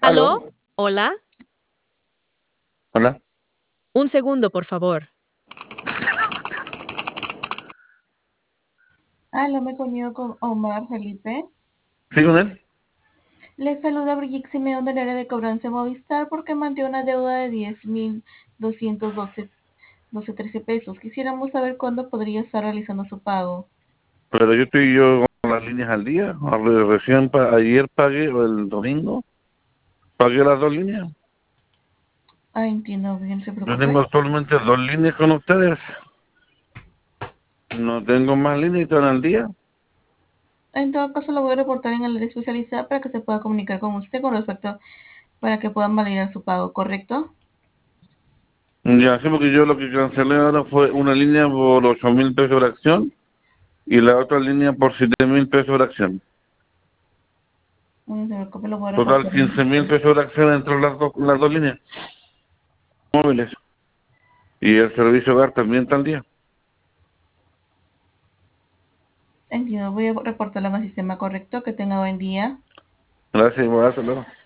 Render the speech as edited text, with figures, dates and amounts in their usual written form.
¿Aló? ¿Aló? ¿Hola? Hola. Un segundo, por favor. Aló, me comunico con Omar Felipe. ¿Sí con él? Les saluda Brigitte Simeón del área de cobranza de Movistar porque mantiene una deuda de 10.212 pesos. Quisiéramos saber cuándo podría estar realizando su pago. Pero yo con las líneas al día. Recién ayer pagué, o el domingo, pagué las dos líneas. Ah, entiendo bien, no se Yo tengo preocupe. actualmente dos líneas con ustedes. No tengo más líneas y están al día. En todo caso, lo voy a reportar en el área especializada para que se pueda comunicar con usted con respecto para que puedan validar su pago, ¿correcto? Ya, sí, porque yo lo que cancelé ahora fue una línea por 8.000 pesos de acción y la otra línea por 7.000 pesos de acción. No se preocupe, lo voy a Total, reportar. 15.000 pesos de acción entre las dos líneas móviles. Y el servicio hogar también está al día. Entiendo, voy a reportarlo en el sistema, ¿correcto? Que tenga buen día. Gracias, igual, hasta luego.